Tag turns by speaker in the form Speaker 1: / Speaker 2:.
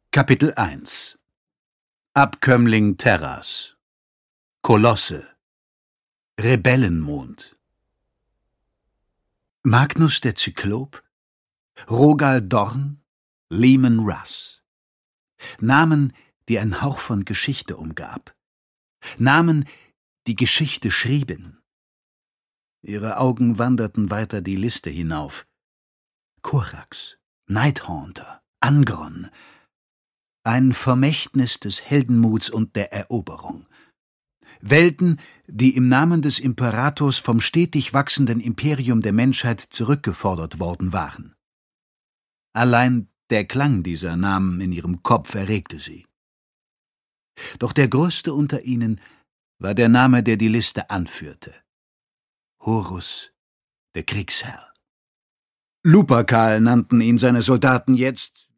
Speaker 1: Kapitel 1 Abkömmling Terras Kolosse Rebellenmond Magnus der Zyklop, Rogal Dorn, Leman Russ. Namen, die ein Hauch von Geschichte umgab. Namen, die Geschichte schrieben. Ihre Augen wanderten weiter die Liste hinauf. Korax, Nighthaunter, Angron. Ein Vermächtnis des Heldenmuts und der Eroberung. Welten, die im Namen des Imperators vom stetig wachsenden Imperium der Menschheit zurückgefordert worden waren. Allein der Klang dieser Namen in ihrem Kopf erregte sie. Doch der größte unter ihnen war der Name, der die Liste anführte. Horus, der Kriegsherr. Lupercal nannten ihn seine Soldaten jetzt,